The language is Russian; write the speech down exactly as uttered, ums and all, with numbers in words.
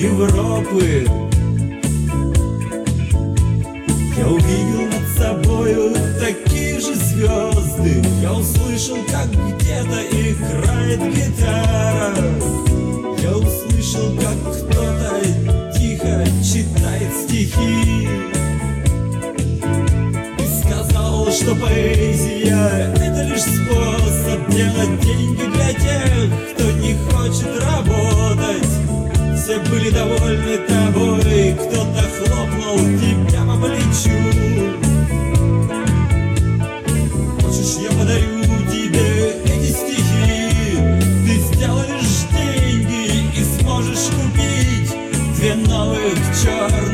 Европы. Я увидел над собою такие же звезды. Я услышал, как где-то играет гитара. Я услышал, как кто-то тихо читает стихи и сказал, что поэзия — это лишь способ делать деньги для тех, кто не хочет работать. Все были довольны тобой, кто-то хлопнул тебя по плечу. Хочешь, я подарю тебе эти стихи? Ты сделаешь деньги и сможешь купить две новых черных